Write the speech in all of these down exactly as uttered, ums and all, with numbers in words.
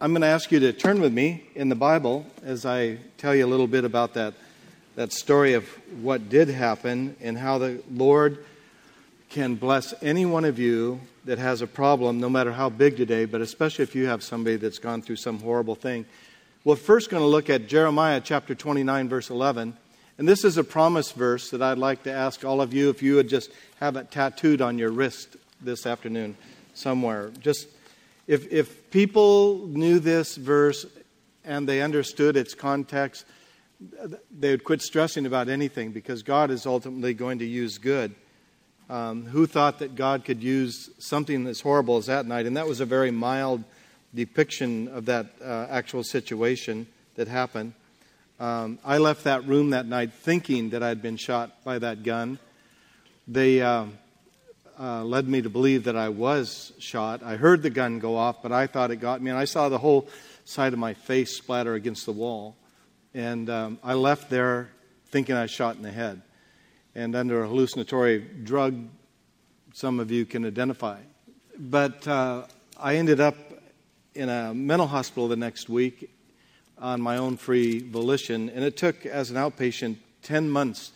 I'm going to ask you to turn with me in the Bible as I tell you a little bit about that, that story of what did happen and how the Lord can bless any one of you that has a problem, no matter how big today, but especially if you have somebody that's gone through some horrible thing. We're first going to look at Jeremiah chapter twenty-nine, verse eleven. And this is a promise verse that I'd like to ask all of you if you would just have it tattooed on your wrist this afternoon somewhere. Just if if people knew this verse and they understood its context, they would quit stressing about anything because God is ultimately going to use good. Um, who thought that God could use something as horrible as that night? And that was a very mild depiction of that uh, actual situation that happened. Um, I left that room that night thinking that I'd been shot by that gun. They uh, uh, led me to believe that I was shot. I heard the gun go off, but I thought it got me. And I saw the whole side of my face splatter against the wall. And um, I left there thinking I was shot in the head. And under a hallucinatory drug, some of you can identify. But uh, I ended up in a mental hospital the next week on my own free volition. And it took, as an outpatient, ten months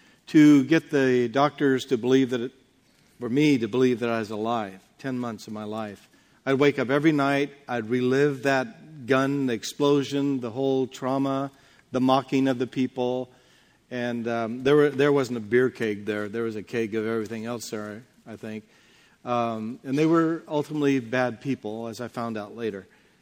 to get the doctors to believe that it, for me to believe that I was alive. ten months of my life. I'd wake up every night. I'd relive that gun, the explosion, the whole trauma, the mocking of the people. And um, there were, there wasn't a beer keg there. There was a keg of everything else there, I think. Um, and they were ultimately bad people, as I found out later.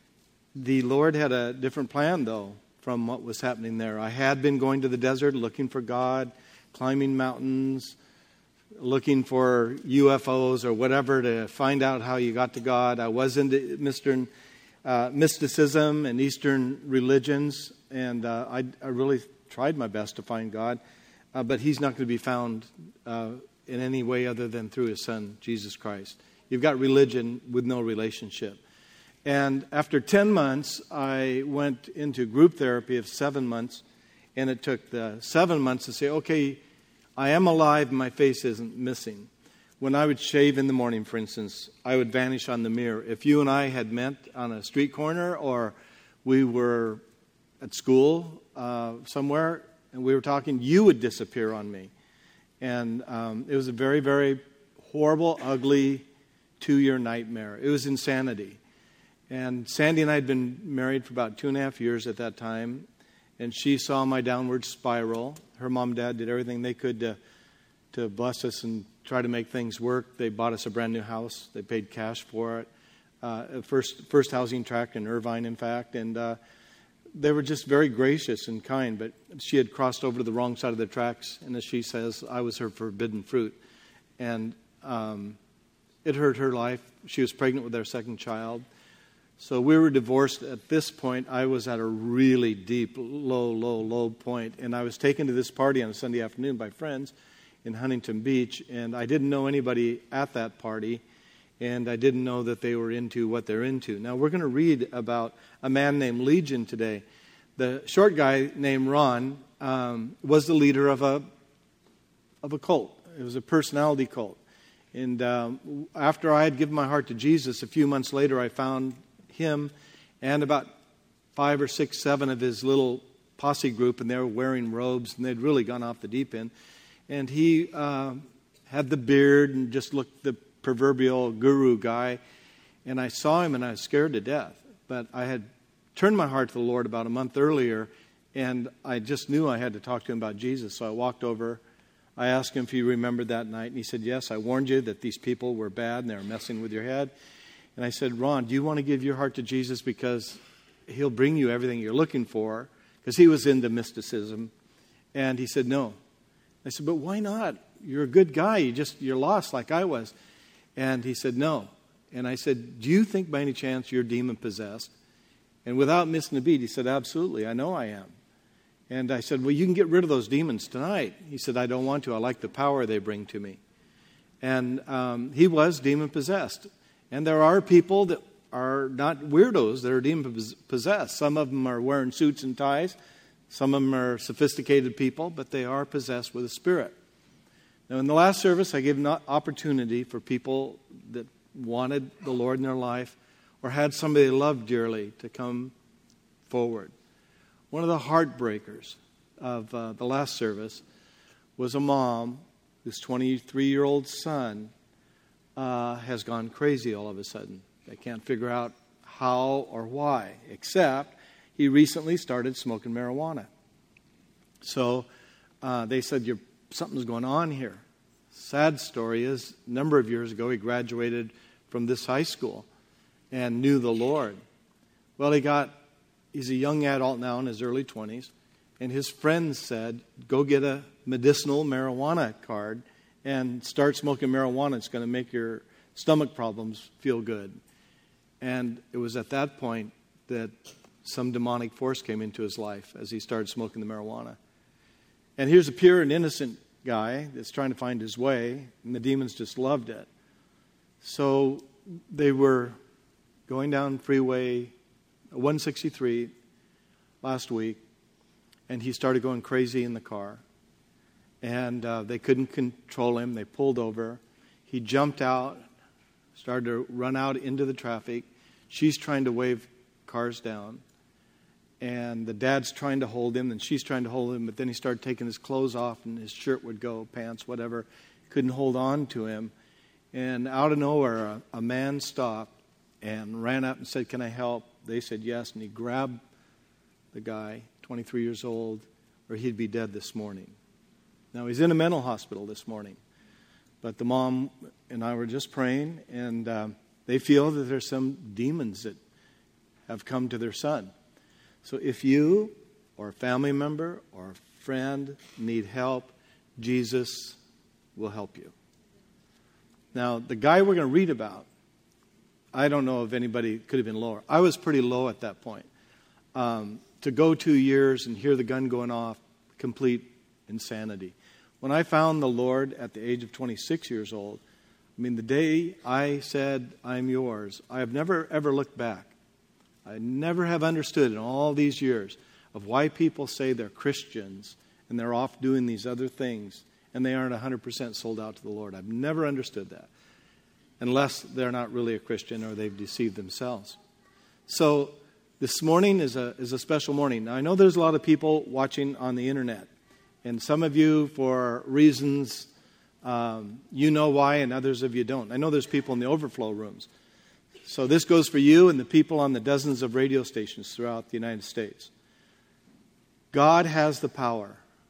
The Lord had a different plan, though, from what was happening there. I had been going to the desert looking for God, climbing mountains, looking for U F Os or whatever to find out how you got to God. I was into Eastern uh, mysticism and Eastern religions, and uh, I, I really tried my best to find God, uh, but He's not going to be found uh, in any way other than through His Son, Jesus Christ. You've got religion with no relationship. And after ten months, I went into group therapy of seven months, and it took the seven months to say, okay, I am alive and my face isn't missing. When I would shave in the morning, for instance, I would vanish on the mirror. If you and I had met on a street corner or we were at school uh, somewhere and we were talking, you would disappear on me. And um, it was a very, very horrible, ugly two-year nightmare. It was insanity. And Sandy and I had been married for about two and a half years at that time, and she saw my downward spiral. Her mom and dad did everything they could to, to bless us and try to make things work. They bought us a brand new house. They paid cash for it. Uh, first, first housing tract in Irvine, in fact, and uh, they were just very gracious and kind, but she had crossed over to the wrong side of the tracks, and as she says, I was her forbidden fruit. And um, it hurt her life. She was pregnant with their second child. So we were divorced. At this point, I was at a really deep, low, low, low point, and I was taken to this party on a Sunday afternoon by friends in Huntington Beach, and I didn't know anybody at that party, and I didn't know that they were into what they're into. Now, we're going to read about a man named Legion today. The short guy named Ron um, was the leader of a of a cult. It was a personality cult. And um, after I had given my heart to Jesus, a few months later, I found him and about five or six, seven of his little posse group, and they were wearing robes, and they'd really gone off the deep end. And he uh, had the beard and just looked the proverbial guru guy, and I saw him and I was scared to death. But I had turned my heart to the Lord about a month earlier, and I just knew I had to talk to him about Jesus. So I walked over. I asked him if he remembered that night, and he said, yes, I warned you that these people were bad and they were messing with your head. And I said, Ron, do you want to give your heart to Jesus because He'll bring you everything you're looking for? Because he was into mysticism. And he said, no. I said, but why not? You're a good guy. You just, you're lost like I was. And he said, no. And I said, do you think by any chance you're demon-possessed? And without missing a beat, he said, absolutely, I know I am. And I said, well, you can get rid of those demons tonight. He said, I don't want to. I like the power they bring to me. And um, he was demon-possessed. And there are people that are not weirdos that are demon-possessed. Some of them are wearing suits and ties. Some of them are sophisticated people, but they are possessed with a spirit. Now, in the last service, I gave an opportunity for people that wanted the Lord in their life or had somebody they loved dearly to come forward. One of the heartbreakers of uh, the last service was a mom whose twenty-three-year-old son uh, has gone crazy all of a sudden. They can't figure out how or why, except he recently started smoking marijuana. So uh, they said, You're, something's going on here. Sad story is, a number of years ago, he graduated from this high school and knew the Lord. Well, he got, he's a young adult now in his early twenties, and his friends said, go get a medicinal marijuana card and start smoking marijuana. It's going to make your stomach problems feel good. And it was at that point that some demonic force came into his life as he started smoking the marijuana. And here's a pure and innocent guy that's trying to find his way, and the demons just loved it. So they were going down Freeway one sixty-three last week, and he started going crazy in the car. And uh, they couldn't control him. They pulled over. He jumped out, started to run out into the traffic. She's trying to wave cars down. And the dad's trying to hold him, and she's trying to hold him, but then he started taking his clothes off, and his shirt would go, pants, whatever. Couldn't hold on to him. And out of nowhere, a, a man stopped and ran up and said, can I help? They said yes, and he grabbed the guy, twenty-three years old, or he'd be dead this morning. Now, he's in a mental hospital this morning. But the mom and I were just praying, and um, they feel that there's some demons that have come to their son. So if you or a family member or a friend need help, Jesus will help you. Now, the guy we're going to read about, I don't know if anybody could have been lower. I was pretty low at that point. Um, to go two years and hear the gun going off, complete insanity. When I found the Lord at the age of twenty-six years old, I mean, the day I said, I'm yours, I have never, ever looked back. I never have understood in all these years of why people say they're Christians and they're off doing these other things and they aren't one hundred percent sold out to the Lord. I've never understood that, unless they're not really a Christian or they've deceived themselves. So this morning is a is a special morning. Now, I know there's a lot of people watching on the internet, and some of you, for reasons um, you know why, and others of you don't. I know there's people in the overflow rooms. So this goes for you and the people on the dozens of radio stations throughout the United States. God has the power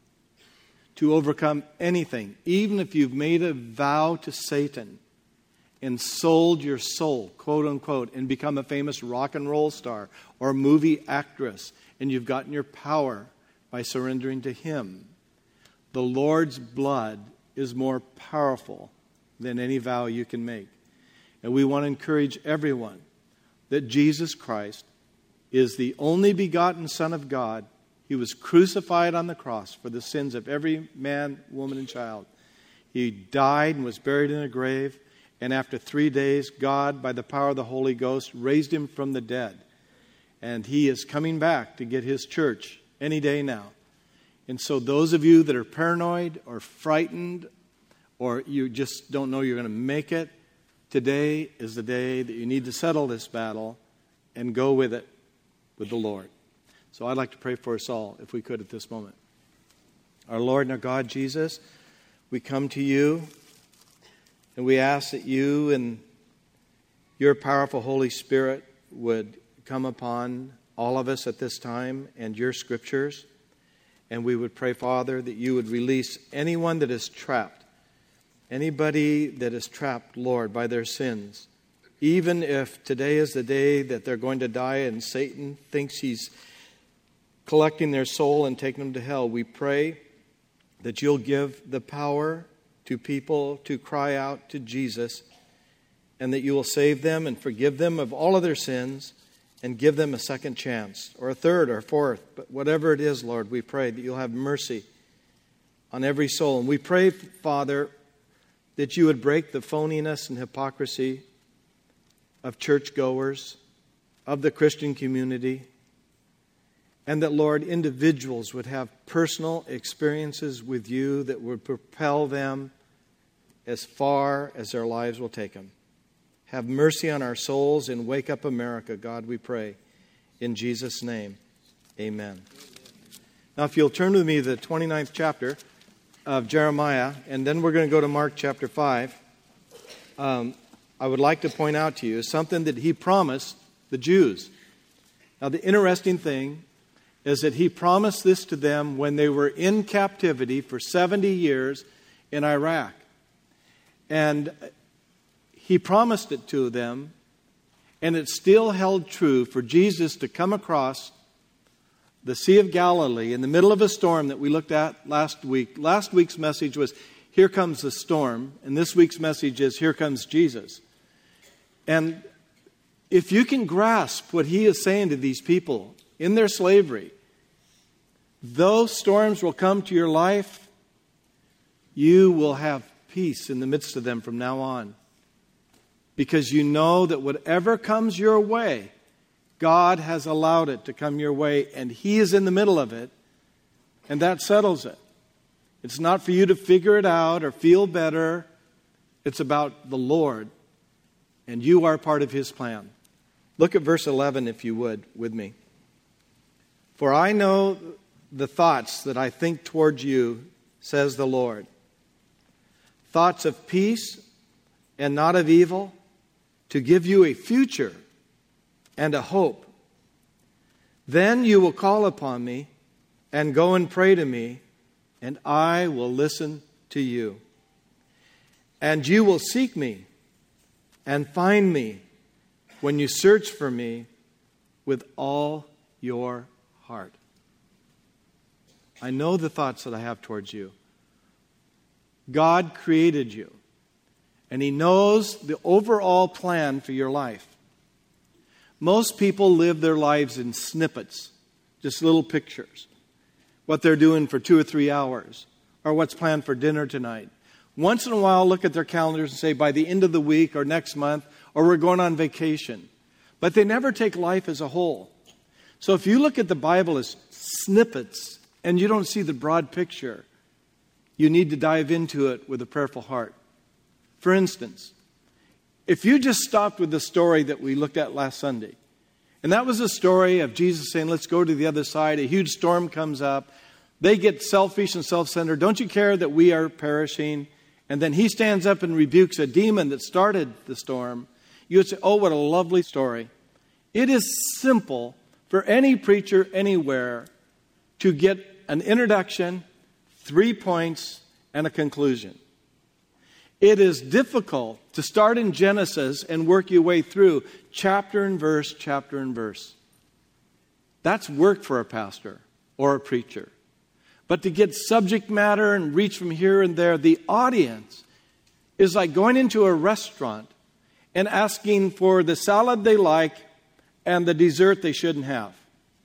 to overcome anything, even if you've made a vow to Satan and sold your soul, quote unquote, and become a famous rock and roll star or movie actress, and you've gotten your power by surrendering to Him. The Lord's blood is more powerful than any vow you can make. And we want to encourage everyone that Jesus Christ is the only begotten Son of God. He was crucified on the cross for the sins of every man, woman, and child. He died and was buried in a grave. And after three days, God, by the power of the Holy Ghost, raised Him from the dead. And He is coming back to get His church any day now. And so those of you that are paranoid or frightened, or you just don't know you're going to make it, today is the day that you need to settle this battle and go with it with the Lord. So I'd like to pray for us all, if we could, at this moment. Our Lord and our God, Jesus, we come to You, and we ask that You and Your powerful Holy Spirit would come upon all of us at this time and Your Scriptures. And we would pray, Father, that You would release anyone that is trapped, anybody that is trapped, Lord, by their sins. Even if today is the day that they're going to die and Satan thinks he's collecting their soul and taking them to hell, we pray that You'll give the power to people to cry out to Jesus, and that You will save them and forgive them of all of their sins and give them a second chance, or a third or a fourth. But whatever it is, Lord, we pray that You'll have mercy on every soul. And we pray, Father, that You would break the phoniness and hypocrisy of churchgoers, of the Christian community, and that, Lord, individuals would have personal experiences with You that would propel them as far as their lives will take them. Have mercy on our souls and wake up America, God, we pray. In Jesus' name, amen. Now, if you'll turn with me to the twenty-ninth chapter of Jeremiah, and then we're going to go to Mark chapter five. Um, I would like to point out to you something that he promised the Jews. Now, the interesting thing is that he promised this to them when they were in captivity for seventy years in Iraq. And he promised it to them, and it still held true for Jesus to come across the Sea of Galilee in the middle of a storm that we looked at last week. Last week's message was, here comes the storm, and this week's message is, here comes Jesus. And if you can grasp what he is saying to these people in their slavery, those storms will come to your life, you will have peace in the midst of them from now on. Because you know that whatever comes your way, God has allowed it to come your way, and he is in the middle of it, and that settles it. It's not for you to figure it out or feel better. It's about the Lord, and you are part of his plan. Look at verse eleven, if you would, with me. For I know the thoughts that I think toward you, says the Lord. Thoughts of peace and not of evil, to give you a future and a hope. Then you will call upon me and go and pray to me, and I will listen to you. And you will seek me and find me when you search for me with all your heart. I know the thoughts that I have towards you. God created you. And he knows the overall plan for your life. Most people live their lives in snippets, just little pictures. What they're doing for two or three hours, or what's planned for dinner tonight. Once in a while, look at their calendars and say, by the end of the week or next month, or we're going on vacation. But they never take life as a whole. So if you look at the Bible as snippets, and you don't see the broad picture, you need to dive into it with a prayerful heart. For instance, if you just stopped with the story that we looked at last Sunday, and that was a story of Jesus saying, let's go to the other side, a huge storm comes up, they get selfish and self-centered, don't you care that we are perishing? And then he stands up and rebukes a demon that started the storm. You would say, oh, what a lovely story. It is simple for any preacher anywhere to get an introduction, three points, and a conclusion. It is difficult to start in Genesis and work your way through chapter and verse, chapter and verse. That's work for a pastor or a preacher. But to get subject matter and reach from here and there, the audience is like going into a restaurant and asking for the salad they like and the dessert they shouldn't have.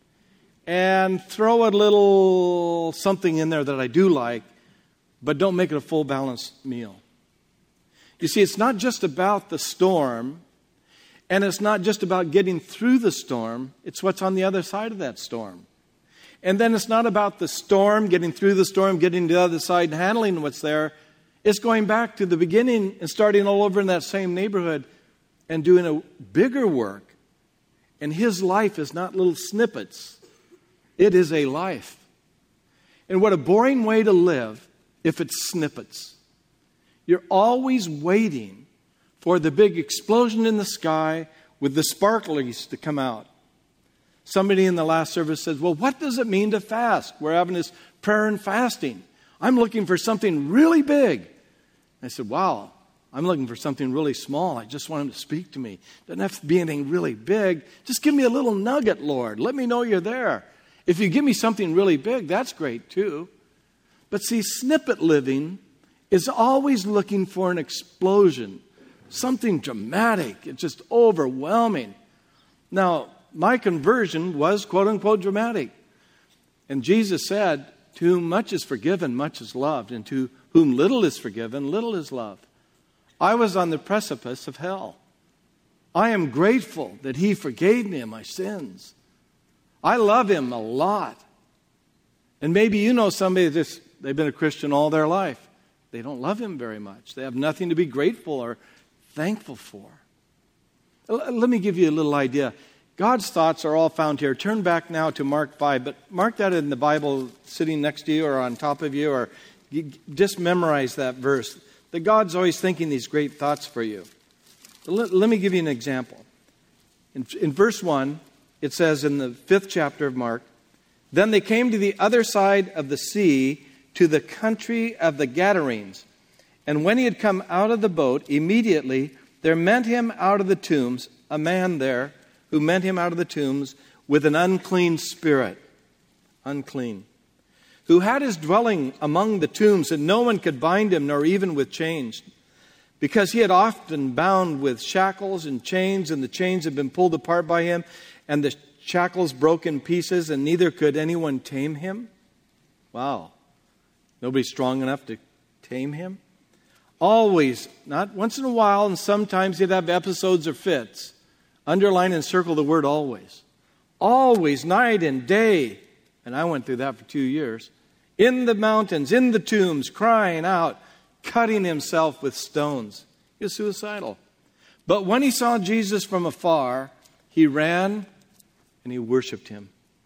And throw a little something in there that I do like, but don't make it a full balanced meal. You see, it's not just about the storm, and it's not just about getting through the storm, it's what's on the other side of that storm. And then it's not about the storm, getting through the storm, getting to the other side and handling what's there. It's going back to the beginning and starting all over in that same neighborhood and doing a bigger work. And his life is not little snippets. It is a life. And what a boring way to live if it's snippets. You're always waiting for the big explosion in the sky with the sparklies to come out. Somebody in the last service says, well, what does it mean to fast? We're having this prayer and fasting. I'm looking for something really big. I said, wow, I'm looking for something really small. I just want him to speak to me. Doesn't have to be anything really big. Just give me a little nugget, Lord. Let me know you're there. If you give me something really big, that's great too. But see, snippet living is always looking for an explosion, something dramatic. It's just overwhelming. Now, my conversion was quote-unquote dramatic. And Jesus said, to whom much is forgiven, much is loved. And to whom little is forgiven, little is loved. I was on the precipice of hell. I am grateful that he forgave me of my sins. I love him a lot. And maybe you know somebody that's they've been a Christian all their life. They don't love him very much. They have nothing to be grateful or thankful for. Let me give you a little idea. God's thoughts are all found here. Turn back now to Mark five, but mark that in the Bible sitting next to you or on top of you, or you just memorize that verse. That God's always thinking these great thoughts for you. Let, let me give you an example. In, in verse one, it says in the fifth chapter of Mark, "Then they came to the other side of the sea, to the country of the Gadarenes. And when he had come out of the boat, immediately there met him out of the tombs a man there, who met him out of the tombs with an unclean spirit," unclean, "who had his dwelling among the tombs, and no one could bind him, nor even with chains, because he had often bound with shackles and chains, and the chains had been pulled apart by him, and the shackles broke in pieces, and neither could anyone tame him." Wow. Nobody strong enough to tame him? Always, not once in a while, and sometimes he'd have episodes or fits. Underline and circle the word always. Always, night and day. And I went through that for two years. In the mountains, in the tombs, crying out, cutting himself with stones. He was suicidal. But when he saw Jesus from afar, he ran and he worshiped him.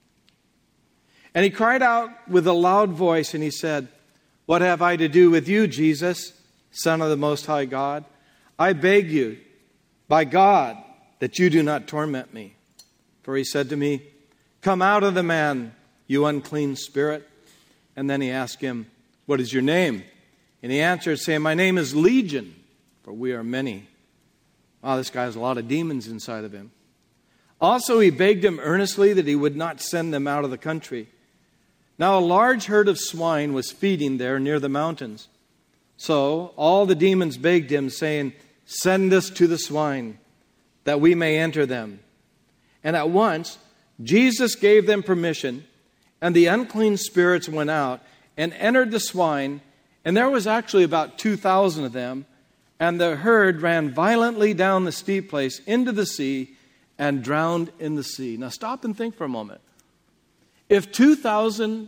And he cried out with a loud voice and he said, "What have I to do with you, Jesus, Son of the Most High God? I beg you, by God, that you do not torment me." For he said to me, "Come out of the man, you unclean spirit." And then he asked him, "What is your name?" And he answered, saying, "My name is Legion, for we are many." Wow, this guy has a lot of demons inside of him. Also he begged him earnestly that he would not send them out of the country. Now a large herd of swine was feeding there near the mountains. So all the demons begged him, saying, "Send us to the swine, that we may enter them." And at once Jesus gave them permission, and the unclean spirits went out and entered the swine, and there was actually about two thousand of them, and the herd ran violently down the steep place into the sea and drowned in the sea. Now stop and think for a moment. If two thousand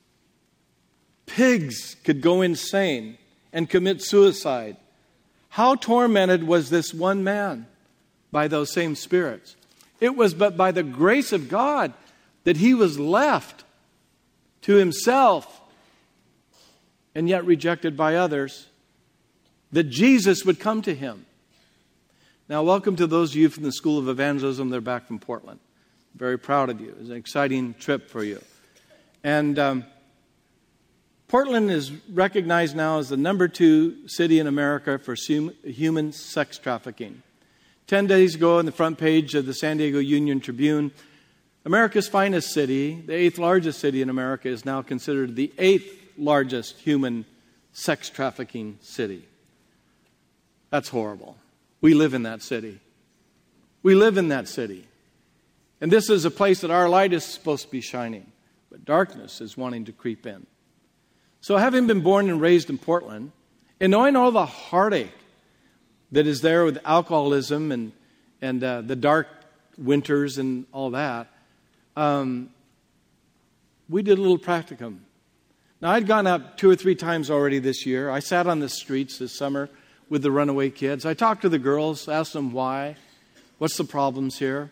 pigs could go insane and commit suicide, how tormented was this one man by those same spirits? It was but by the grace of God that he was left to himself and yet rejected by others, that Jesus would come to him. Now, welcome to those of you from the School of Evangelism. They're back from Portland. Very proud of you. It was an exciting trip for you. And um, Portland is recognized now as the number two city in America for human sex trafficking. Ten days ago on the front page of the San Diego Union Tribune, America's finest city, the eighth largest city in America, is now considered the eighth largest human sex trafficking city. That's horrible. We live in that city. We live in that city. And this is a place that our light is supposed to be shining, but darkness is wanting to creep in. So having been born and raised in Portland, and knowing all the heartache that is there with alcoholism and, and uh, the dark winters and all that, um, we did a little practicum. Now, I'd gone up two or three times already this year. I sat on the streets this summer with the runaway kids. I talked to the girls, asked them why. What's the problems here?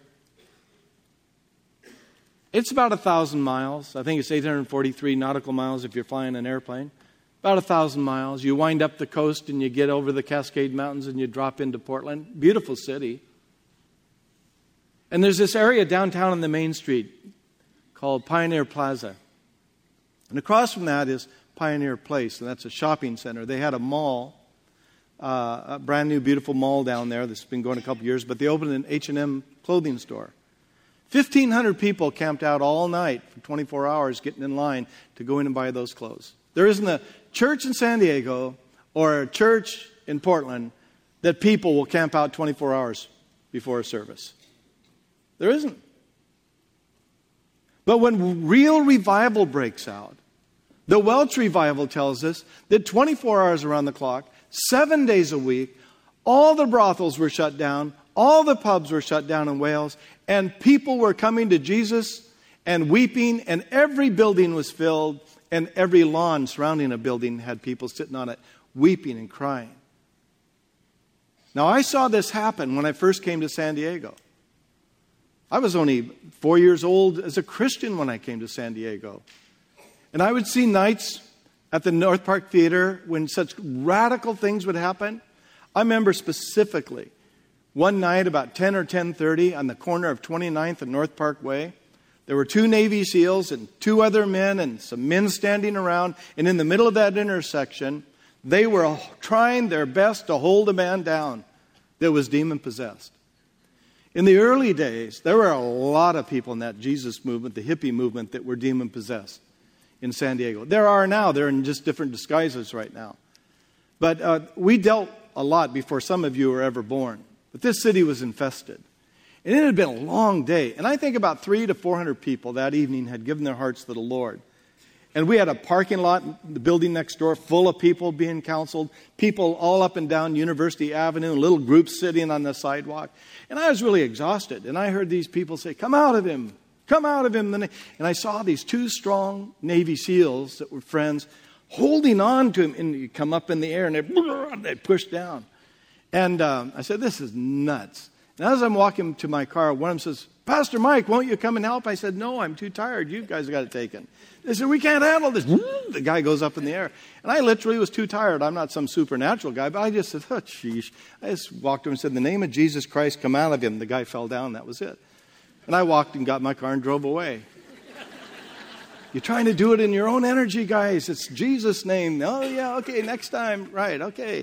It's about a thousand miles. I think it's eight hundred forty-three nautical miles if you're flying an airplane. About a thousand miles. You wind up the coast and you get over the Cascade Mountains and you drop into Portland. Beautiful city. And there's this area downtown on the main street called Pioneer Plaza. And across from that is Pioneer Place, and that's a shopping center. They had a mall, uh, a brand new beautiful mall down there that's been going a couple years, but they opened an H and M clothing store. fifteen hundred people camped out all night for twenty-four hours getting in line to go in and buy those clothes. There isn't a church in San Diego or a church in Portland that people will camp out twenty-four hours before a service. There isn't. But when real revival breaks out, the Welch revival tells us that twenty-four hours around the clock, seven days a week, all the brothels were shut down, all the pubs were shut down in Wales, and people were coming to Jesus and weeping, and every building was filled, and every lawn surrounding a building had people sitting on it, weeping and crying. Now, I saw this happen when I first came to San Diego. I was only four years old as a Christian when I came to San Diego. And I would see nights at the North Park Theater when such radical things would happen. I remember specifically one night about ten or ten thirty on the corner of twenty-ninth and North Park Way. There were two Navy SEALs and two other men and some men standing around. And in the middle of that intersection, they were trying their best to hold a man down that was demon-possessed. In the early days, there were a lot of people in that Jesus movement, the hippie movement, that were demon-possessed in San Diego. There are now. They're in just different disguises right now. But uh, we dealt a lot before some of you were ever born. But this city was infested. And it had been a long day. And I think about three to four hundred people that evening had given their hearts to the Lord. And we had a parking lot, the building next door, full of people being counseled, people all up and down University Avenue, little groups sitting on the sidewalk. And I was really exhausted. And I heard these people say, "Come out of him, come out of him." And I saw these two strong Navy SEALs that were friends holding on to him. And you come up in the air and they, they push down. And um, I said, "This is nuts." And as I'm walking to my car, one of them says, "Pastor Mike, won't you come and help?" I said, "No, I'm too tired. You guys got it taken." They said, "We can't handle this." The guy goes up in the air. And I literally was too tired. I'm not some supernatural guy, but I just said, "Oh, sheesh." I just walked over and said, "In the name of Jesus Christ, come out of him." The guy fell down. That was it. And I walked and got my car and drove away. You're trying to do it in your own energy, guys. It's Jesus' name. Oh, yeah, okay, next time. Right, okay.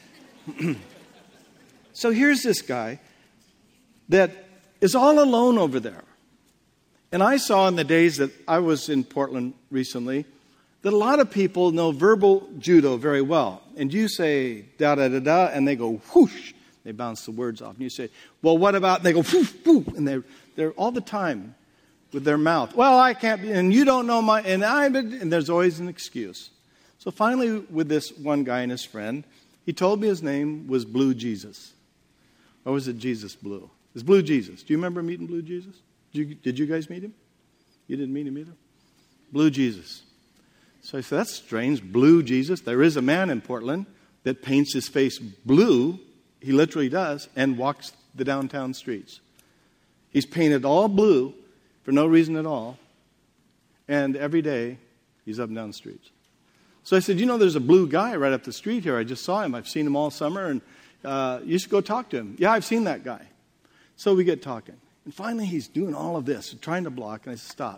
So here's this guy that is all alone over there. And I saw in the days that I was in Portland recently that a lot of people know verbal judo very well. And you say da-da-da-da, and they go whoosh. They bounce the words off. And you say, "Well, what about?" And they go whoosh, whoosh. And they're, they're all the time with their mouth. "Well, I can't be," and you don't know my, and I, and there's always an excuse. So finally, with this one guy and his friend, he told me his name was Blue Jesus. Or was it Jesus Blue? It's Blue Jesus. Do you remember meeting Blue Jesus? Did you, did you guys meet him? You didn't meet him either? Blue Jesus. So I said, "That's strange. Blue Jesus." There is a man in Portland that paints his face blue. He literally does, and walks the downtown streets. He's painted all blue for no reason at all. And every day, he's up and down the streets. So I said, "You know, there's a blue guy right up the street here. I just saw him. I've seen him all summer, and uh, you should go talk to him." "Yeah, I've seen that guy." So we get talking. And finally, he's doing all of this, trying to block. And I said, "Stop.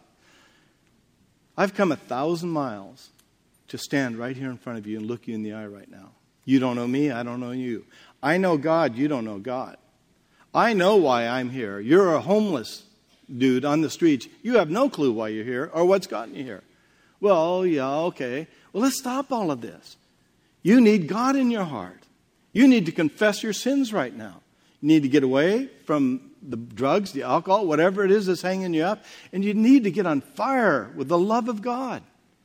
I've come a thousand miles to stand right here in front of you and look you in the eye right now. You don't know me. I don't know you. I know God. You don't know God. I know why I'm here. You're a homeless dude on the streets. You have no clue why you're here or what's gotten you here." "Well, yeah, okay. Well, let's stop all of this. You need God in your heart. You need to confess your sins right now. You need to get away from the drugs, the alcohol, whatever it is that's hanging you up. And you need to get on fire with the love of God."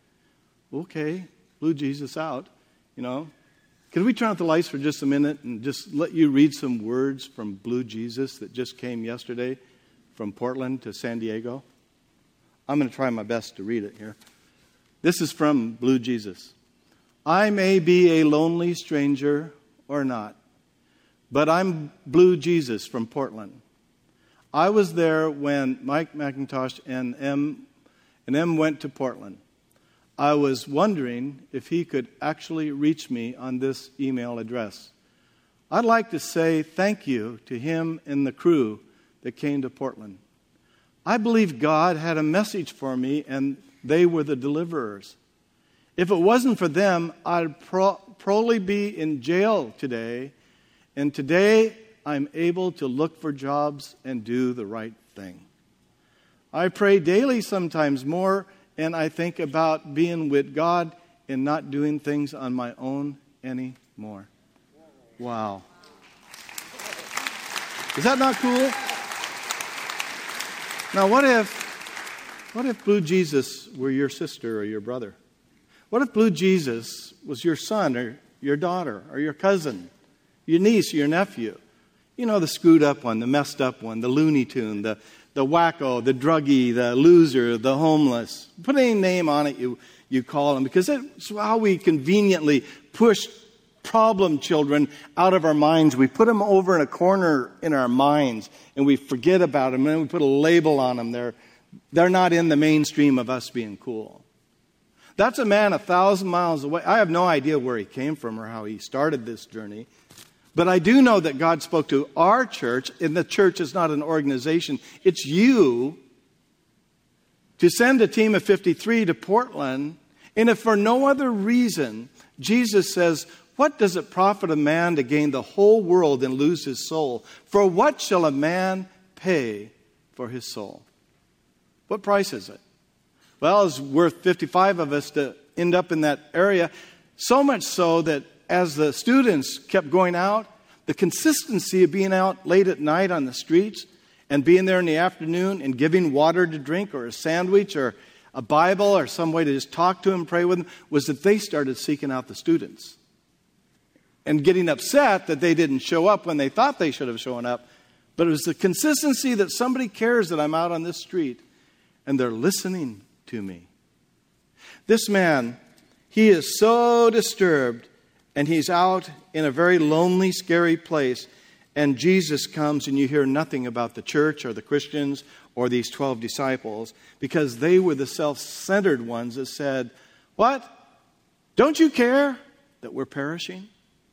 Okay, Blue Jesus out, you know. Could we turn out the lights for just a minute and just let you read some words from Blue Jesus that just came yesterday from Portland to San Diego? I'm going to try my best to read it here. This is from Blue Jesus. "I may be a lonely stranger or not, but I'm Blue Jesus from Portland. I was there when Mike McIntosh and M and M went to Portland. I was wondering if he could actually reach me on this email address. I'd like to say thank you to him and the crew that came to Portland. I believe God had a message for me, and they were the deliverers. If it wasn't for them, I'd pro- probably be in jail today. And today, I'm able to look for jobs and do the right thing. I pray daily sometimes more, and I think about being with God and not doing things on my own anymore." Wow. Is that not cool? Now, what if, what if Blue Jesus were your sister or your brother? What if Blue Jesus was your son or your daughter or your cousin, your niece or your nephew? You know, the screwed up one, the messed up one, the Looney Tune, the, the wacko, the druggie, the loser, the homeless. Put any name on it you, you call them, because that's how we conveniently push problem children out of our minds. We put them over in a corner in our minds, and we forget about them, and we put a label on them. They're, they're not in the mainstream of us being cool. That's a man a thousand miles away. I have no idea where he came from or how he started this journey. But I do know that God spoke to our church, and the church is not an organization. It's you to send a team of fifty-three to Portland. And if for no other reason, Jesus says, what does it profit a man to gain the whole world and lose his soul? For what shall a man pay for his soul? What price is it? Well, it's worth fifty-five of us to end up in that area. So much so that as the students kept going out, the consistency of being out late at night on the streets and being there in the afternoon and giving water to drink or a sandwich or a Bible or some way to just talk to them, pray with them, was that they started seeking out the students and getting upset that they didn't show up when they thought they should have shown up. But it was the consistency that somebody cares that I'm out on this street and they're listening to me. This man, he is so disturbed, and he's out in a very lonely, scary place. And Jesus comes, and you hear nothing about the church or the Christians or these twelve disciples, because they were the self-centered ones that said, what? Don't you care that we're perishing?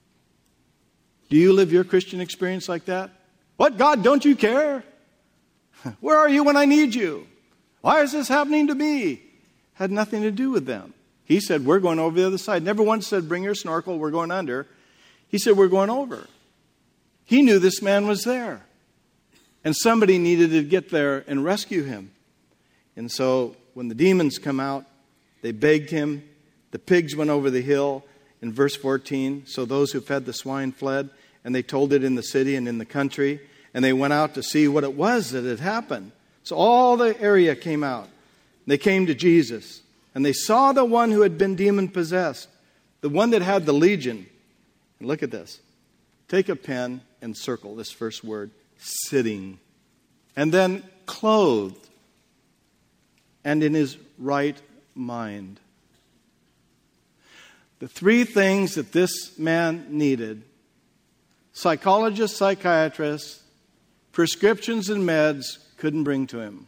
Do you live your Christian experience like that? What, God, don't you care? Where are you when I need you? Why is this happening to me? Had nothing to do with them. He said, we're going over the other side. Never once said, bring your snorkel, we're going under. He said, we're going over. He knew this man was there. And somebody needed to get there and rescue him. And so when the demons come out, they begged him. The pigs went over the hill. In verse fourteen, so those who fed the swine fled, and they told it in the city and in the country. And they went out to see what it was that had happened. So all the area came out. They came to Jesus. And they saw the one who had been demon-possessed, the one that had the legion. And look at this. Take a pen and circle this first word, sitting. And then clothed and in his right mind. The three things that this man needed, psychologists, psychiatrists, prescriptions and meds couldn't bring to him.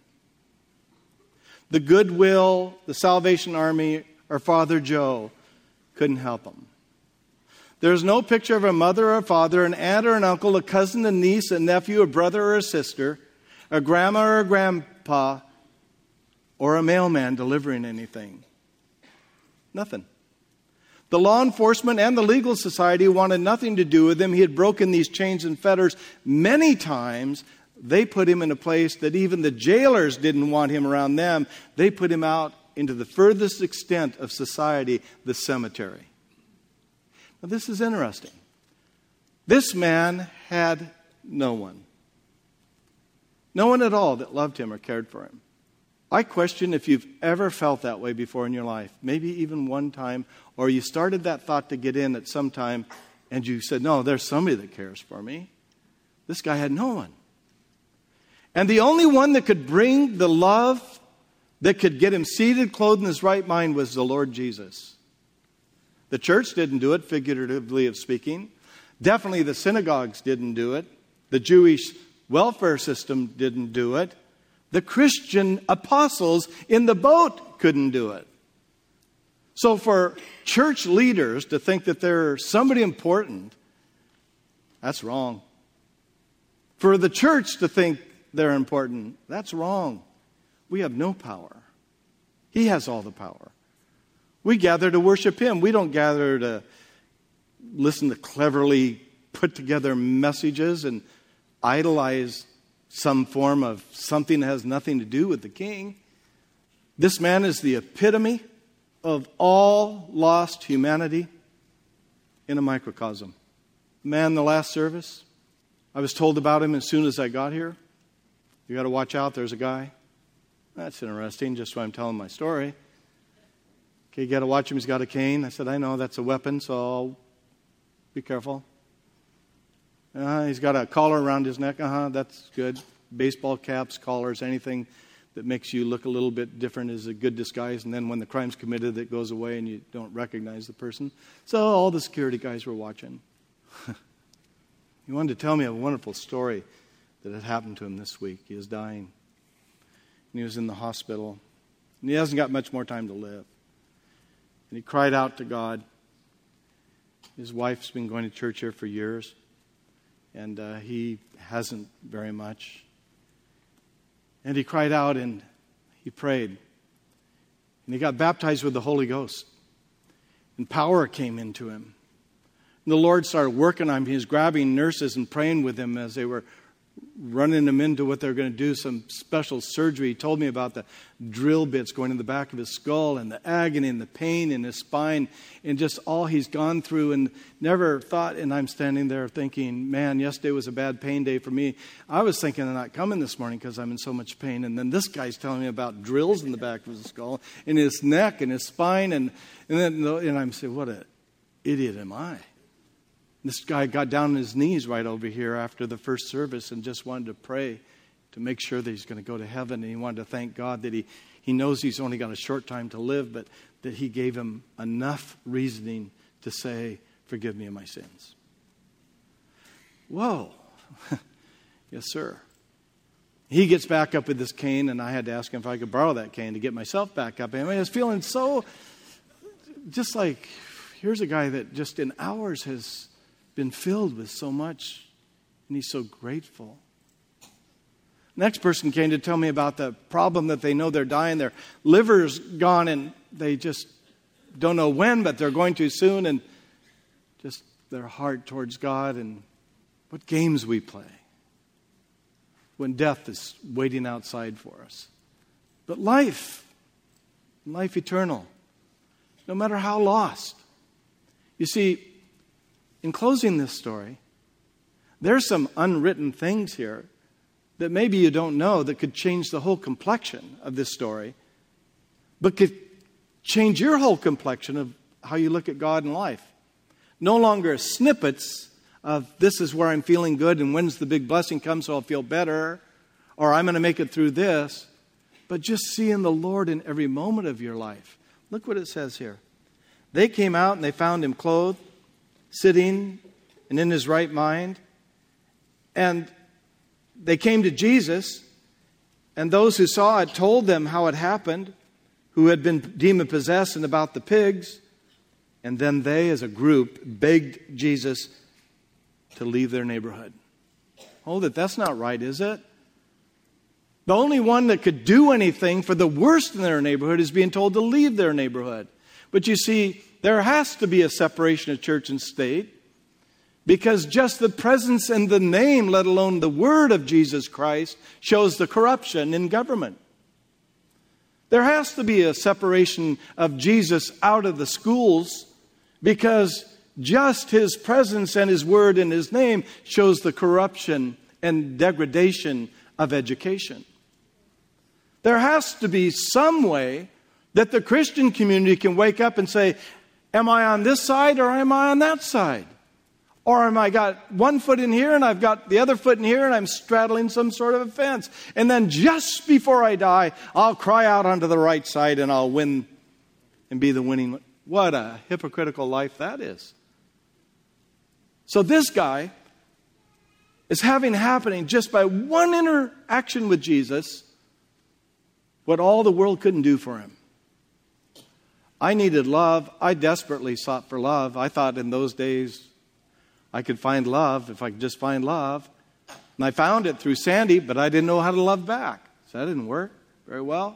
The Goodwill, the Salvation Army, or Father Joe couldn't help him. There's no picture of a mother or a father, an aunt or an uncle, a cousin, a niece, a nephew, a brother or a sister, a grandma or a grandpa, or a mailman delivering anything. Nothing. The law enforcement and the legal society wanted nothing to do with him. He had broken these chains and fetters many times. They put him in a place that even the jailers didn't want him around them. They put him out into the furthest extent of society, the cemetery. Now, this is interesting. This man had no one. No one at all that loved him or cared for him. I question if you've ever felt that way before in your life. Maybe even one time, or you started that thought to get in at some time, and you said, no, there's somebody that cares for me. This guy had no one. And the only one that could bring the love that could get him seated, clothed in his right mind was the Lord Jesus. The church didn't do it, figuratively of speaking. Definitely the synagogues didn't do it. The Jewish welfare system didn't do it. The Christian apostles in the boat couldn't do it. So for church leaders to think that they're somebody important, that's wrong. For the church to think they're important, that's wrong. We have no power. He has all the power. We gather to worship Him. We don't gather to listen to cleverly put together messages and idolize some form of something that has nothing to do with the King. This man is the epitome of all lost humanity in a microcosm. Man, the last service, I was told about him as soon as I got here. You got to watch out, there's a guy. That's interesting, just when I'm telling my story. Okay, you got to watch him, he's got a cane. I said, I know, that's a weapon, so I'll be careful. Uh, he's got a collar around his neck. Uh-huh, that's good. Baseball caps, collars, anything that makes you look a little bit different is a good disguise. And then when the crime's committed, it goes away and you don't recognize the person. So all the security guys were watching. He wanted to tell me a wonderful story that had happened to him this week. He was dying. And he was in the hospital. And he hasn't got much more time to live. And he cried out to God. His wife's been going to church here for years. And uh, he hasn't very much. And he cried out and he prayed. And he got baptized with the Holy Ghost. And power came into him. And the Lord started working on him. He was grabbing nurses and praying with him as they were running him into what they're going to do, some special surgery. He told me about the drill bits going in the back of his skull and the agony and the pain in his spine and just all he's gone through and never thought. And I'm standing there thinking, man, yesterday was a bad pain day for me. I was thinking of not coming this morning because I'm in so much pain. And then this guy's telling me about drills in the back of his skull, in his neck and his spine. And, and then and I'm saying, what an idiot am I? This guy got down on his knees right over here after the first service and just wanted to pray to make sure that he's going to go to heaven. And he wanted to thank God that he, he knows he's only got a short time to live, but that he gave him enough reasoning to say, forgive me of my sins. Whoa. Yes, sir. He gets back up with this cane, and I had to ask him if I could borrow that cane to get myself back up. And I was feeling so, just like, here's a guy that just in hours has been filled with so much, and he's so grateful. Next person came to tell me about the problem that they know they're dying. Their liver's gone, and they just don't know when, but they're going to soon, and just their heart towards God and what games we play when death is waiting outside for us. But life, life eternal, no matter how lost. You see, in closing this story, there's some unwritten things here that maybe you don't know that could change the whole complexion of this story, but could change your whole complexion of how you look at God and life. No longer snippets of this is where I'm feeling good and when's the big blessing come so I'll feel better, or I'm going to make it through this, but just seeing the Lord in every moment of your life. Look what it says here. They came out and they found him clothed, sitting and in his right mind. And they came to Jesus, and those who saw it told them how it happened, who had been demon-possessed, and about the pigs. And then they, as a group, begged Jesus to leave their neighborhood. Hold it, that's not right, is it? The only one that could do anything for the worst in their neighborhood is being told to leave their neighborhood. But you see, there has to be a separation of church and state, because just the presence and the name, let alone the word of Jesus Christ, shows the corruption in government. There has to be a separation of Jesus out of the schools, because just his presence and his word and his name shows the corruption and degradation of education. There has to be some way that the Christian community can wake up and say, am I on this side or am I on that side? Or am I got one foot in here and I've got the other foot in here and I'm straddling some sort of a fence. And then just before I die, I'll cry out onto the right side and I'll win and be the winning. What a hypocritical life that is. So this guy is having happening just by one interaction with Jesus what all the world couldn't do for him. I needed love. I desperately sought for love. I thought in those days I could find love if I could just find love. And I found it through Sandy, but I didn't know how to love back. So that didn't work very well.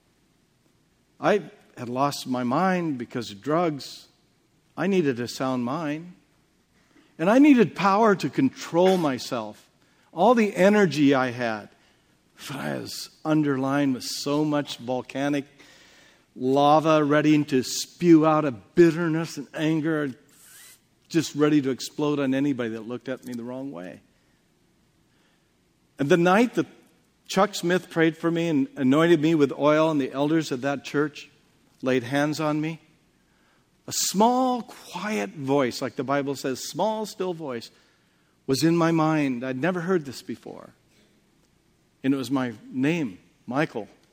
I had lost my mind because of drugs. I needed a sound mind. And I needed power to control myself. All the energy I had, but I was underlined with so much volcanic lava ready to spew out a bitterness and anger, just ready to explode on anybody that looked at me the wrong way. And the night that Chuck Smith prayed for me and anointed me with oil, and the elders of that church laid hands on me, a small, quiet voice, like the Bible says, small, still voice, was in my mind. I'd never heard this before. And it was my name, Michael,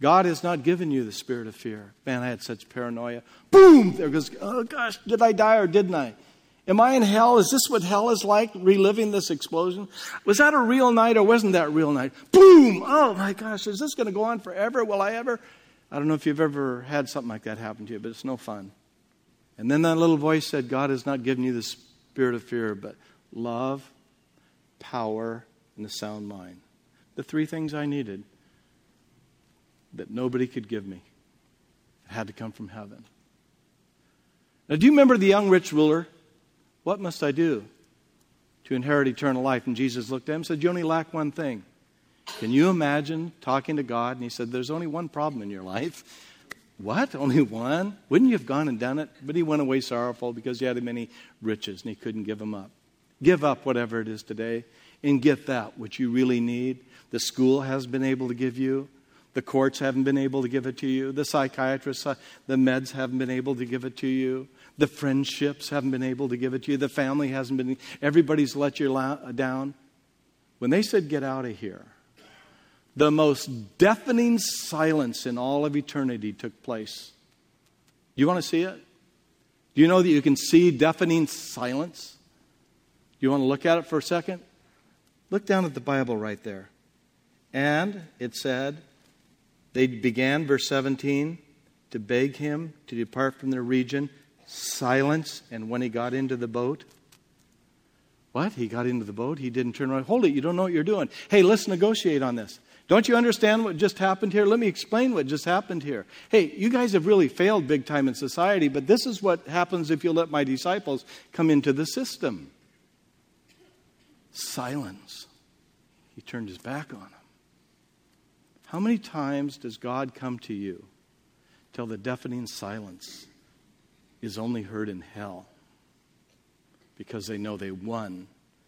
God has not given you the spirit of fear. Man, I had such paranoia. Boom! There goes, oh gosh, did I die or didn't I? Am I in hell? Is this what hell is like, reliving this explosion? Was that a real night or wasn't that a real night? Boom! Oh my gosh, is this going to go on forever? Will I ever? I don't know if you've ever had something like that happen to you, but it's no fun. And then that little voice said, God has not given you the spirit of fear, but love, power, and a sound mind. The three things I needed that nobody could give me. It had to come from heaven. Now, do you remember the young rich ruler? What must I do to inherit eternal life? And Jesus looked at him and said, you only lack one thing. Can you imagine talking to God? And he said, there's only one problem in your life. What? Only one? Wouldn't you have gone and done it? But he went away sorrowful because he had many riches and he couldn't give them up. Give up whatever it is today and get that which you really need. The school has been able to give you. The courts haven't been able to give it to you. The psychiatrists, the meds haven't been able to give it to you. The friendships haven't been able to give it to you. The family hasn't been. Everybody's let you down. When they said, get out of here, the most deafening silence in all of eternity took place. Do you want to see it? Do you know that you can see deafening silence? Do you want to look at it for a second? Look down at the Bible right there. And it said, they began, verse seventeen, to beg him to depart from their region. Silence. And when he got into the boat, what? He got into the boat? He didn't turn around. Hold it, you don't know what you're doing. Hey, let's negotiate on this. Don't you understand what just happened here? Let me explain what just happened here. Hey, you guys have really failed big time in society, but this is what happens if you let my disciples come into the system. Silence. He turned his back on them. How many times does God come to you till the deafening silence is only heard in hell because they know they won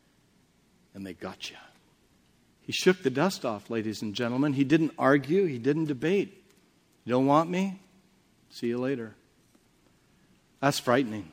and they got you? He shook the dust off, ladies and gentlemen. He didn't argue. He didn't debate. You don't want me? See you later. That's frightening.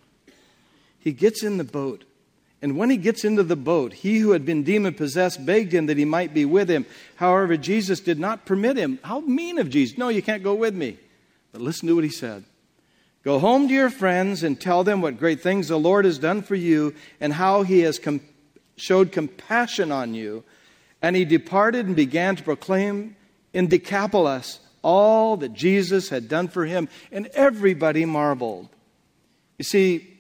He gets in the boat. And when he gets into the boat, he who had been demon-possessed begged him that he might be with him. However, Jesus did not permit him. How mean of Jesus. No, you can't go with me. But listen to what he said. Go home to your friends and tell them what great things the Lord has done for you and how he has com- showed compassion on you. And he departed and began to proclaim in Decapolis all that Jesus had done for him. And everybody marveled. You see,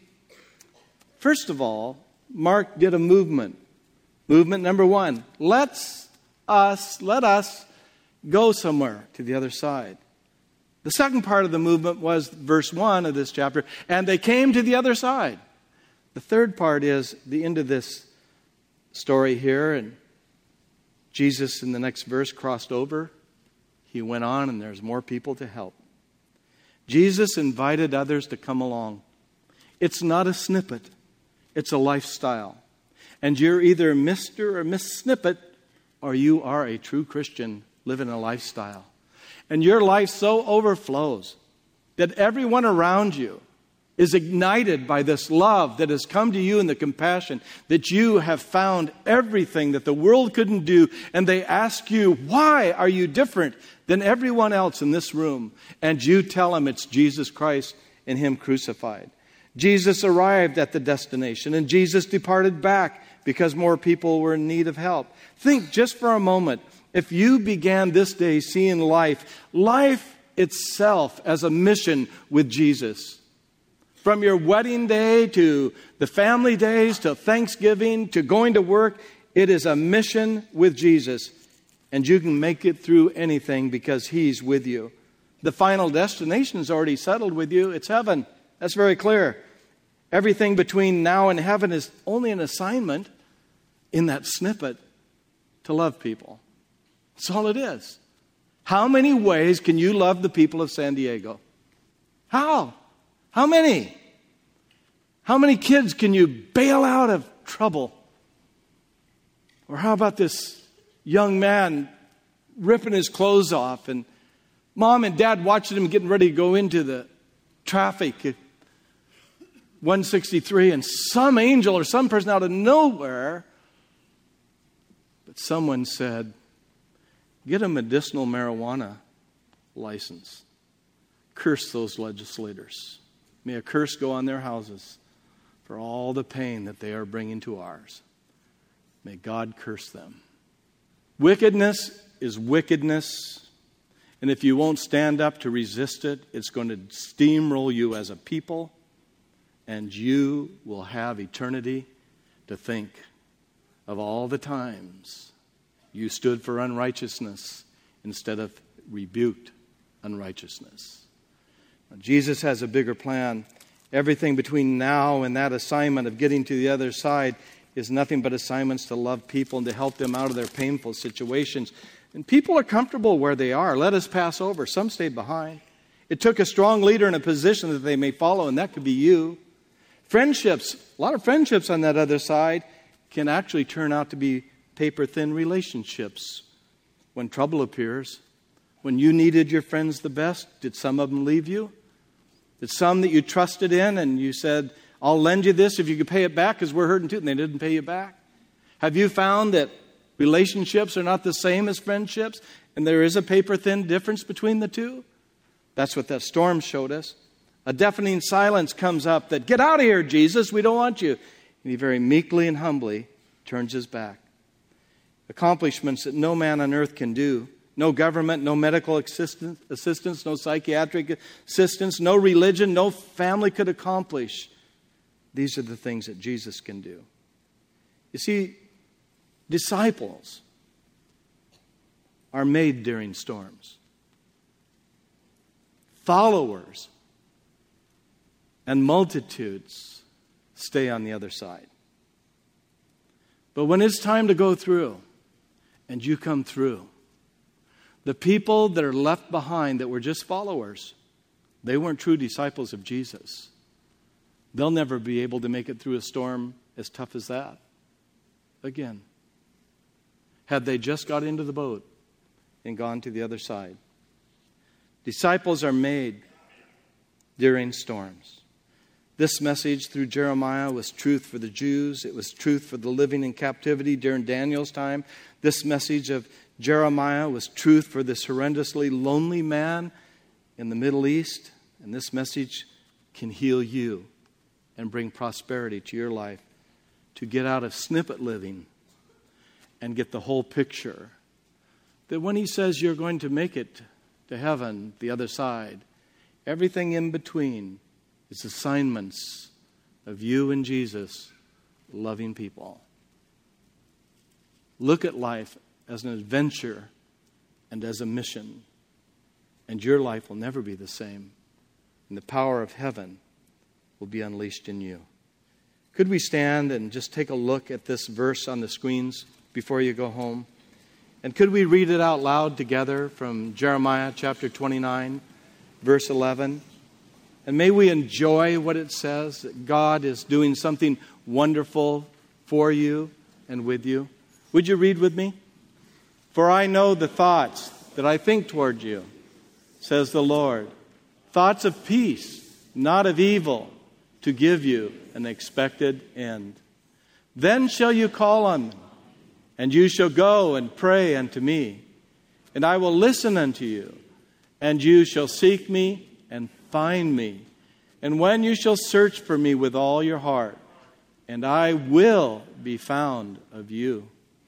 first of all, Mark did a movement. Movement number one. Let's us, let us go somewhere to the other side. The second part of the movement was verse one of this chapter. And they came to the other side. The third part is the end of this story here. And Jesus in the next verse crossed over. He went on and there's more people to help. Jesus invited others to come along. It's not a snippet. It's a lifestyle. And you're either Mister or Miss Snippet, or you are a true Christian living a lifestyle. And your life so overflows that everyone around you is ignited by this love that has come to you and the compassion that you have found everything that the world couldn't do. And they ask you, why are you different than everyone else in this room? And you tell them it's Jesus Christ and him crucified. Jesus arrived at the destination and Jesus departed back because more people were in need of help. Think just for a moment, if you began this day seeing life, life itself as a mission with Jesus. From your wedding day to the family days to Thanksgiving to going to work, it is a mission with Jesus. And you can make it through anything because he's with you. The final destination is already settled with you. It's heaven. That's very clear. Everything between now and heaven is only an assignment in that snippet to love people. That's all it is. How many ways can you love the people of San Diego? How? How many? How many kids can you bail out of trouble? Or how about this young man ripping his clothes off and mom and dad watching him getting ready to go into the traffic at one sixty-three and some angel or some person out of nowhere, but someone said, get him medicinal marijuana license. Curse those legislators. May a curse go on their houses for all the pain that they are bringing to ours. May God curse them. Wickedness is wickedness, and if you won't stand up to resist it, it's going to steamroll you as a people, and you will have eternity to think of all the times you stood for unrighteousness instead of rebuked unrighteousness. Now, Jesus has a bigger plan. Everything between now and that assignment of getting to the other side is nothing but assignments to love people and to help them out of their painful situations. And people are comfortable where they are. Let us pass over. Some stayed behind. It took a strong leader in a position that they may follow, and that could be you. Friendships, a lot of friendships on that other side can actually turn out to be paper-thin relationships when trouble appears. When you needed your friends the best, did some of them leave you? Did some that you trusted in and you said, I'll lend you this if you could pay it back because we're hurting too, and they didn't pay you back? Have you found that relationships are not the same as friendships and there is a paper-thin difference between the two? That's what that storm showed us. A deafening silence comes up that, get out of here, Jesus, we don't want you. And he very meekly and humbly turns his back. Accomplishments that no man on earth can do. No government, no medical assistance, assistance, no psychiatric assistance, no religion, no family could accomplish. These are the things that Jesus can do. You see, disciples are made during storms. Followers and multitudes stay on the other side. But when it's time to go through, and you come through, the people that are left behind that were just followers, they weren't true disciples of Jesus. They'll never be able to make it through a storm as tough as that again. Had they just got into the boat and gone to the other side. Disciples are made during storms. This message through Jeremiah was truth for the Jews. It was truth for the living in captivity during Daniel's time. This message of Jeremiah was truth for this horrendously lonely man in the Middle East. And this message can heal you and bring prosperity to your life, to get out of snippet living and get the whole picture. That when he says you're going to make it to heaven, the other side, everything in between is assignments of you and Jesus loving people. Look at life as an adventure and as a mission, and your life will never be the same, and the power of heaven will be unleashed in you. Could we stand and just take a look at this verse on the screens before you go home? And could we read it out loud together from Jeremiah chapter twenty-nine, verse eleven? And may we enjoy what it says, that God is doing something wonderful for you and with you. Would you read with me? For I know the thoughts that I think toward you, says the Lord. Thoughts of peace, not of evil, to give you an expected end. Then shall you call on me, and you shall go and pray unto me, and I will listen unto you, and you shall seek me and find me. And when you shall search for me with all your heart, and I will be found of you.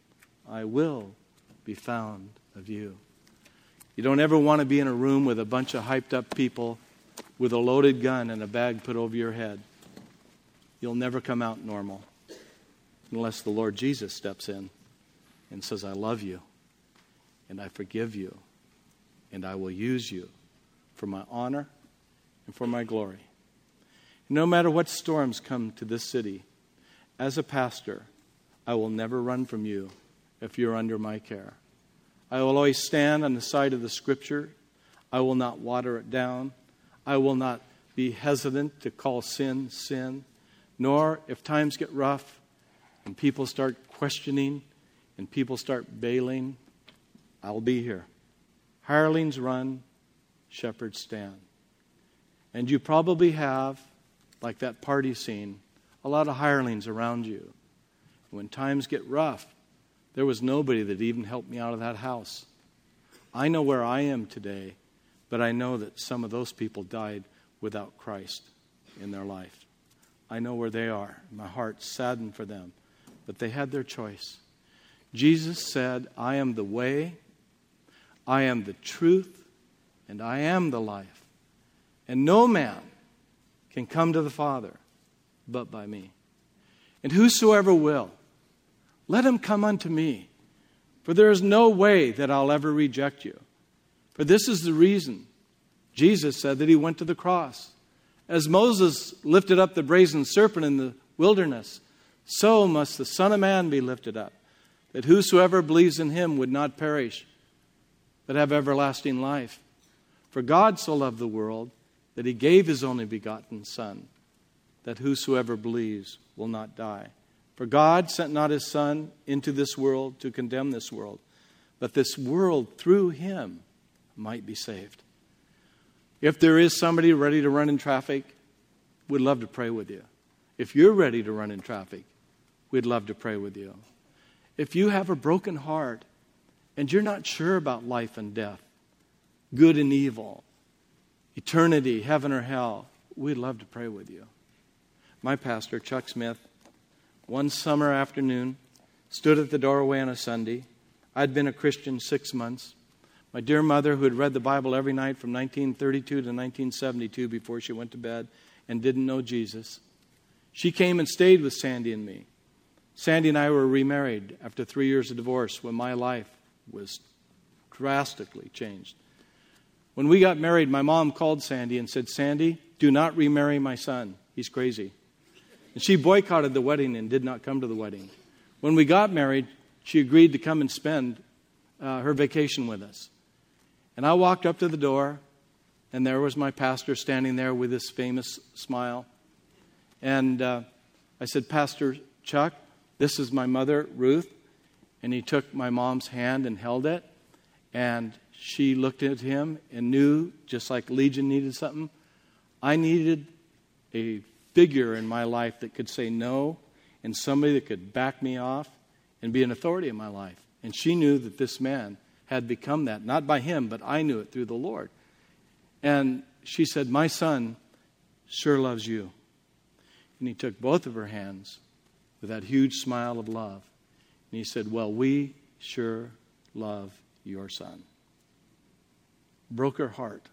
I will be found of you. You don't ever want to be in a room with a bunch of hyped up people with a loaded gun and a bag put over your head. You'll never come out normal unless the Lord Jesus steps in and says, I love you, and I forgive you, and I will use you for my honor and for my glory. No matter what storms come to this city, as a pastor, I will never run from you if you're under my care. I will always stand on the side of the Scripture. I will not water it down. I will not be hesitant to call sin, sin. Nor, if times get rough and people start questioning and people start bailing, I'll be here. Hirelings run, shepherds stand. And you probably have, like that party scene, a lot of hirelings around you. When times get rough, there was nobody that even helped me out of that house. I know where I am today But I know that some of those people died without Christ in their life. I know where they are. My heart's saddened for them. But they had their choice. Jesus said, I am the way, I am the truth, and I am the life. And no man can come to the Father but by me. And whosoever will, let him come unto me. For there is no way that I'll ever reject you. For this is the reason Jesus said that he went to the cross. As Moses lifted up the brazen serpent in the wilderness, so must the Son of Man be lifted up, that whosoever believes in him would not perish, but have everlasting life. For God so loved the world that he gave his only begotten Son, that whosoever believes will not die. For God sent not his Son into this world to condemn this world, but this world through him might be saved. If there is somebody ready to run in traffic, we'd love to pray with you. If you're ready to run in traffic, we'd love to pray with you. If you have a broken heart and you're not sure about life and death, good and evil, eternity, heaven or hell, we'd love to pray with you. My pastor, Chuck Smith, one summer afternoon, stood at the doorway on a Sunday. I'd been a Christian six months. My dear mother, who had read the Bible every night from nineteen thirty-two to nineteen seventy-two before she went to bed and didn't know Jesus, she came and stayed with Sandy and me. Sandy and I were remarried after three years of divorce when my life was drastically changed. When we got married, my mom called Sandy and said, Sandy, do not remarry my son. He's crazy. And she boycotted the wedding and did not come to the wedding. When we got married, she agreed to come and spend uh, her vacation with us. And I walked up to the door, and there was my pastor standing there with this famous smile. And uh, I said, Pastor Chuck, this is my mother, Ruth. And he took my mom's hand and held it. And she looked at him and knew, just like Legion needed something, I needed a figure in my life that could say no, and somebody that could back me off and be an authority in my life. And she knew that this man had become that, not by him, but I knew it through the Lord. And she said, my son sure loves you. And he took both of her hands with that huge smile of love. And he said, well, we sure love your son. Broke her heart.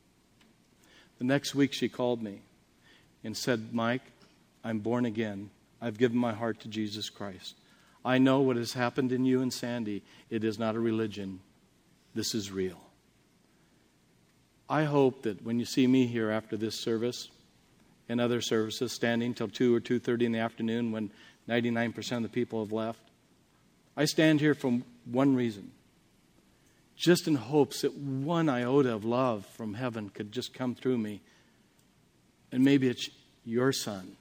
The next week she called me and said, Mike, I'm born again. I've given my heart to Jesus Christ. I know what has happened in you and Sandy. It is not a religion. This is real. I hope that when you see me here after this service and other services standing till two or two thirty in the afternoon when ninety-nine percent of the people have left, I stand here for one reason. Just in hopes that one iota of love from heaven could just come through me. And maybe it's your son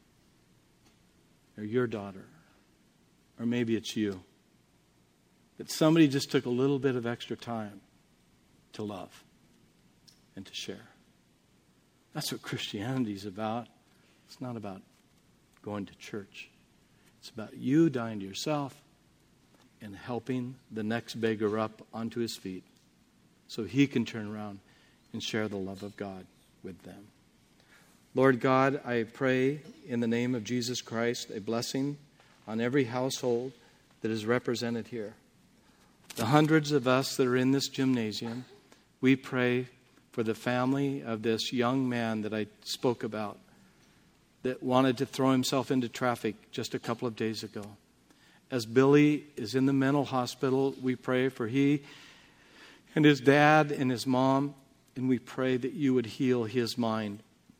or your daughter, or maybe it's you. That somebody just took a little bit of extra time to love and to share. That's what Christianity is about. It's not about going to church. It's about you dying to yourself and helping the next beggar up onto his feet so he can turn around and share the love of God with them. Lord God, I pray in the name of Jesus Christ a blessing on every household that is represented here. The hundreds of us that are in this gymnasium, we pray for the family of this young man that I spoke about that wanted to throw himself into traffic just a couple of days ago. As Billy is in the mental hospital, we pray for he and his dad and his mom, and we pray that you would heal his mind.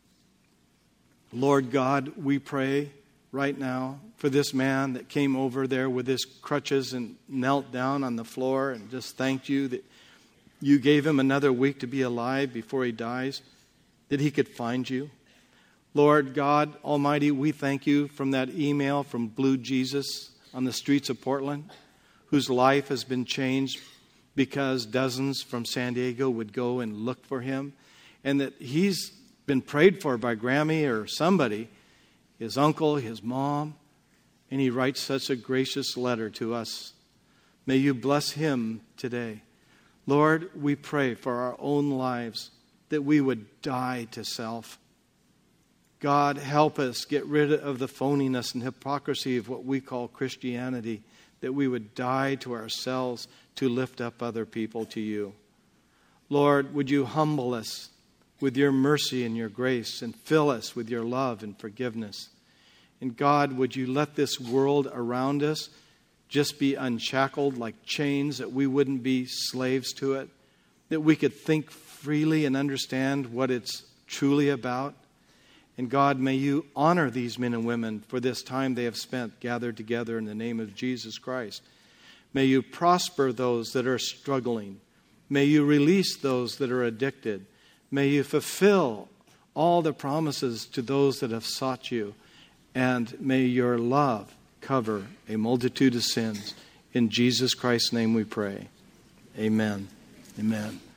Lord God, we pray right now for this man that came over there with his crutches and knelt down on the floor and just thanked you that you gave him another week to be alive before he dies, that he could find you. Lord God Almighty, we thank you from that email from Blue Jesus on the streets of Portland, whose life has been changed because dozens from San Diego would go and look for him, and that he's been prayed for by Grammy or somebody, his uncle, his mom, and he writes such a gracious letter to us. May you bless him today. Lord, we pray for our own lives that we would die to self. God, help us get rid of the phoniness and hypocrisy of what we call Christianity, that we would die to ourselves to lift up other people to you. Lord, would you humble us with your mercy and your grace and fill us with your love and forgiveness. And God, would you let this world around us just be unshackled like chains, that we wouldn't be slaves to it, that we could think freely and understand what it's truly about. And God, may you honor these men and women for this time they have spent gathered together in the name of Jesus Christ. May you prosper those that are struggling. May you release those that are addicted. May you fulfill all the promises to those that have sought you. And may your love cover a multitude of sins. In Jesus Christ's name we pray. Amen. Amen.